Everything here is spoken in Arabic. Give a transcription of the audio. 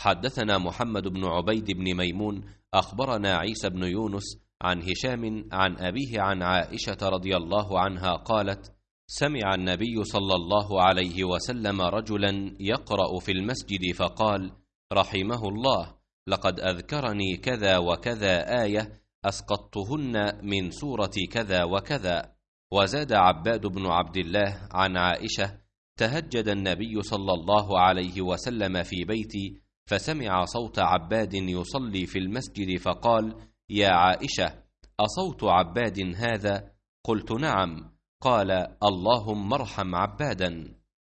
حدثنا محمد بن عبيد بن ميمون أخبرنا عيسى بن يونس عن هشام عن أبيه عن عائشة رضي الله عنها قالت: سمع النبي صلى الله عليه وسلم رجلا يقرأ في المسجد فقال: رحمه الله، لقد أذكرني كذا وكذا آية أسقطتهن من سورة كذا وكذا. وزاد عباد بن عبد الله عن عائشة: تهجد النبي صلى الله عليه وسلم في بيتي فسمع صوت عباد يصلي في المسجد فقال: يا عائشة، أصوت عباد هذا؟ قلت: نعم. قال: اللهم ارحم عبادا.